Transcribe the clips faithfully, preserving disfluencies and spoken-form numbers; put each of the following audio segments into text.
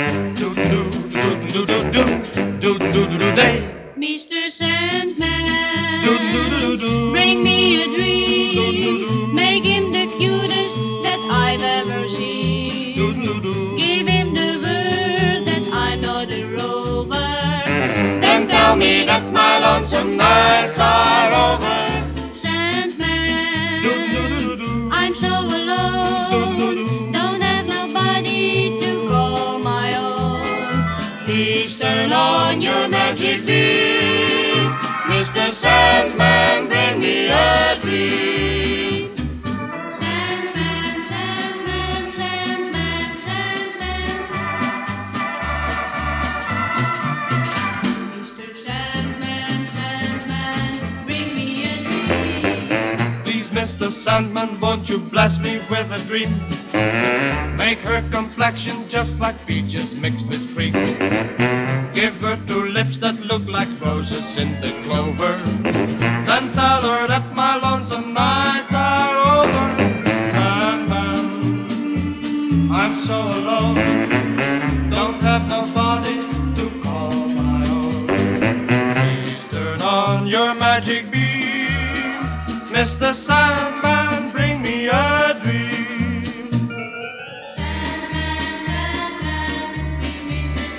Do do do do do do do do do do day. Mister Sandman, Do do do do. bring me a Do do dream. do. Make him the cutest that I've ever Do seen. do do. Give him the word that I'm not a rover. Then tell me that my lonesome nights are over. Sandman, Do do do do. I'm so alone. Don't have nobody to call my own. Please turn on your magic beam. Mister Sandman, bring me a dream. Sandman, Sandman, Sandman, Sandman. Mister Sandman, Sandman, bring me a dream. Please, Mister Sandman, won't you bless me with a dream? Make her complexion just like peaches mixed with cream. Give her two lips that look like roses in the clover. Then tell her that my lonesome nights are over. Sandman, I'm so alone. Don't have nobody to call my own. Please turn on your magic beam. Mister Sandman, bring me a dream. Sandman, Sandman, bring Mister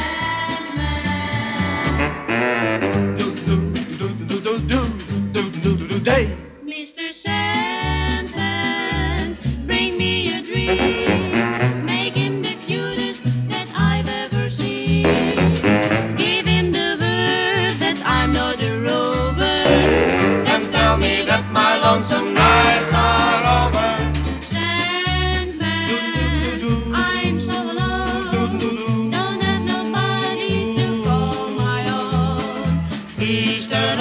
Sandman. Do do do do do do do do do do day. Mister Sandman, bring me a dream. Make him the cutest that I've ever seen. Give him the word that I'm not a rover. Then tell me that my lonesome nights are over. Sandman, I'm so alone. Don't have nobody to call my own. Please turn